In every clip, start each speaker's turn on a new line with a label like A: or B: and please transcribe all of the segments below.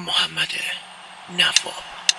A: محمد نواب.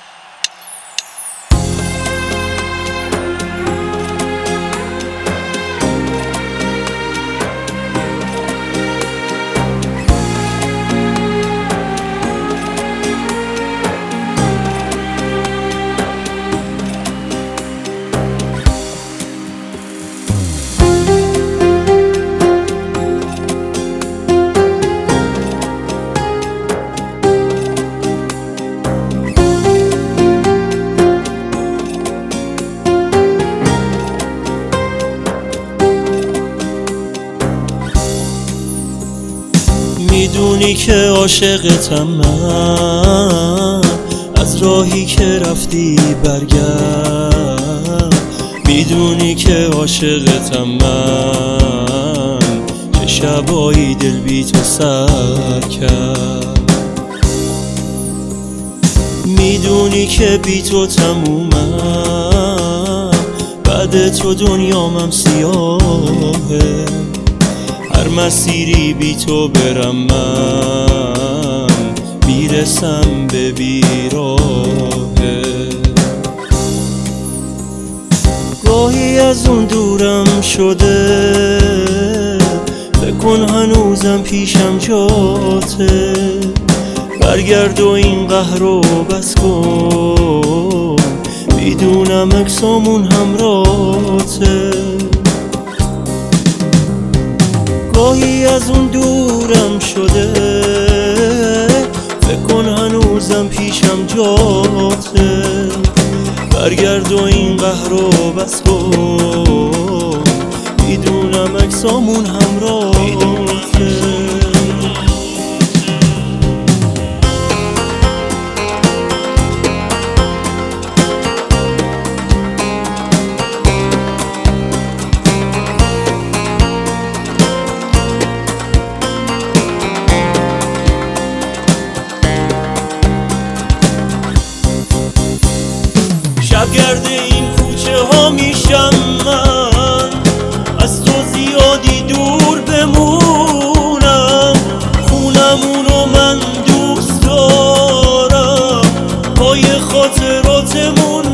B: میدونی که عاشقتم من، از راهی که رفتی برگرد. میدونی که عاشقتم من، چه شبایی دل بی تو سر کرد. میدونی که بی تو تمومم، بعد تو دنیامم سیاهه. هر مسیری بی تو برم من، میرسم به بیراهه. گاهی از اون دورم شده، بکن هنوزم پیشم جاته. برگرد و این قهر رو بس کن، میدونم اکسامون همراته. گاهی از اون دورم شده، بکن هنوزم پیشم جاته. برگرد و این قهر رو بس کن، میدونم اکسامون همراته. شبگرد این کوچه ها میشم من، از تو زیادی دور بمونم. خونمونو من دوست دارم، پای خاطراتمون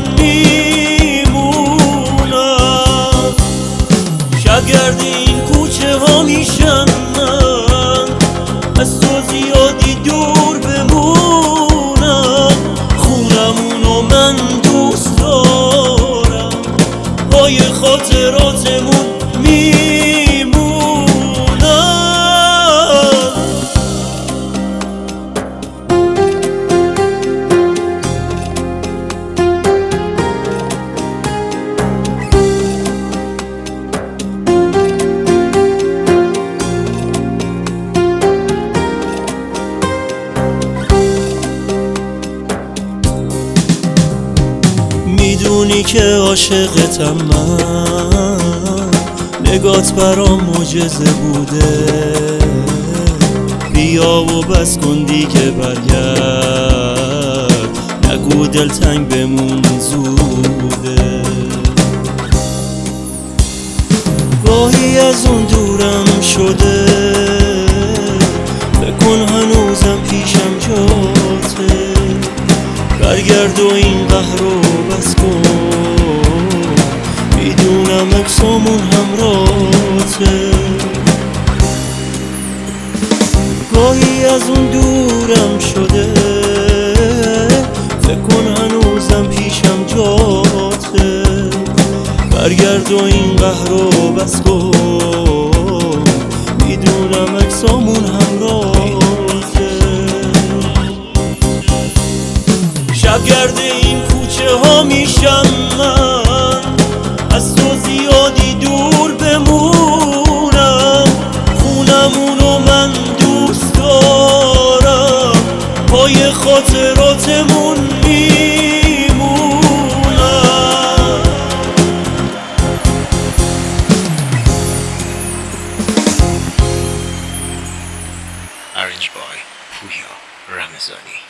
B: میمونم. شبگرد این کوچه ها میشم من، از تو زیادی دور بمونم. خونمونو من دوست دارم، پای خاطراتمون میمونم. میدونی که عاشقتم من، نگات برام معجزه بوده. بیا و بس کن دیگه برگرد، نگو دلتنگ بمون زوده. گاهی از اون دورم شده، بکن هنوزم پیشم جاته. برگرد و این قهر رو بس کن، میدونم اکسامون همراته. گاهی از اون دورم شده، بکن هنوزم پیشم جاته. برگرد و این قهر رو بس کن، میدونم اکسامون همراته. شبگرد این کوچه ها میشم من، از تو زیادی دور بمونم. خونمونو من دوست دارم، پای خاطراتمون میمونم.
A: Arranged by Pooya Ramazani.